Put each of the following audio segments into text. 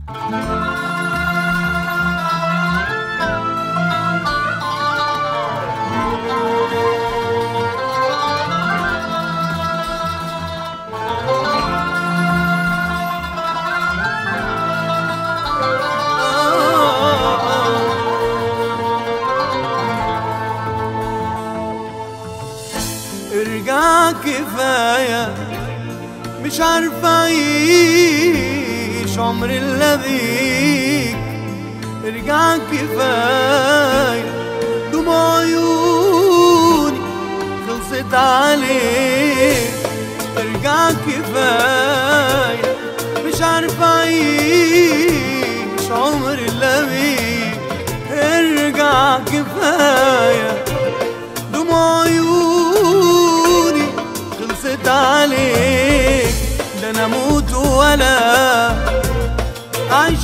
ارجع كفاية، مش عارف اعيش عمر الا بيك. ارجع كفاية، دموع عيوني خلصت عليك. ارجع كفاية، مش عارف اعيش عمر الا بيك. ارجع كفاية، دموع عيوني خلصت عليك. ده انا اموت ولا اعيش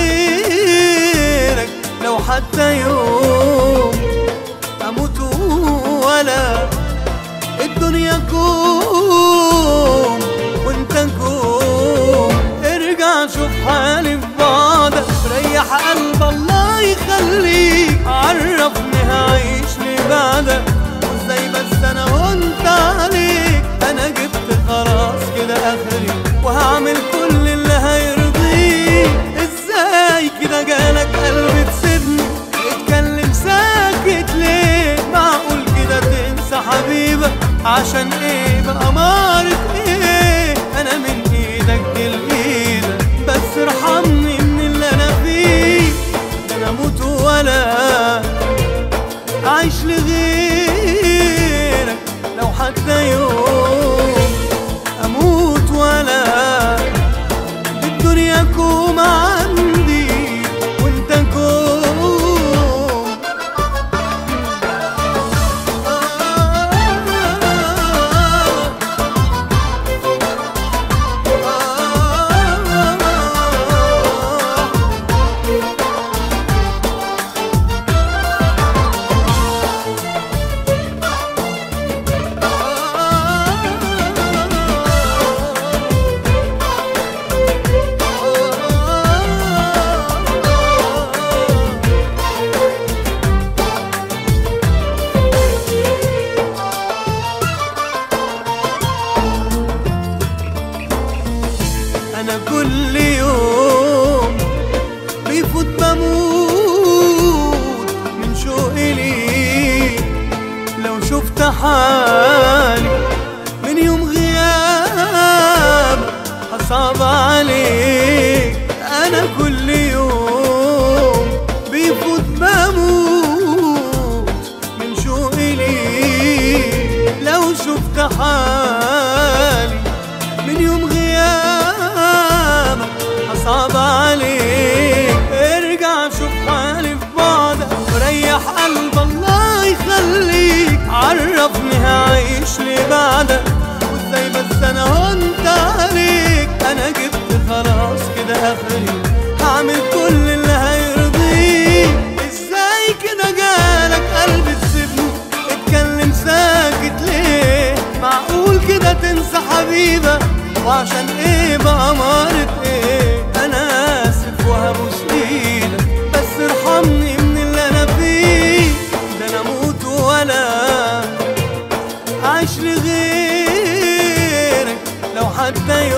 لغيرك لو حتى يوم. اموت ولا الدنيا كوم وانت كوم. ارجع شوف حالي في بعدك، ريح قلب الله يخليك. عرفني هعيش لبعدك وازاي، بس انا وانت عليك. انا جبت خلاص كده اخري، وهعمل كل اللي هيرضيك. ازاي كده جالك قلب تسيبني؟ اتكلم ساكت ليه؟ معقول كده تنسى حبيبك؟ عشان ايه بقى مارت ايه؟ انا من ايدك دي لايدك، بس ارحمني من اللي انا فيه. ده انا اموت ولا اعيش لغيرك لو حتى يوم. اموت ولا الدنيا كوم عندي وانت كوم. أنا كل يوم بيفوت بموت من شوقي ليك. لو شفت حالي من يوم غياب هصعب عليك. أنا كل يوم بيفوت بموت من شوقي ليك. لو شفت حالي من يوم غياب صعب عليك. ارجع شوف حالي في بعدك، وريح قلب الله يخليك. عرفني هعيش لبعدك وازاي، بس انا وانت عليك. انا جبت خلاص كده اخري، هعمل كل اللي هيرضيك. ازاي كده جالك قلب تسيبني؟ اتكلم ساكت ليه؟ معقول كده تنسى حبيبك؟ وعشان ايه بقى مارت ايه؟ انا اسف وهبوس ايدك، بس ارحمني من اللي انا فيه. ده انا اموت ولا اعيش لغيرك لو حتى يوم.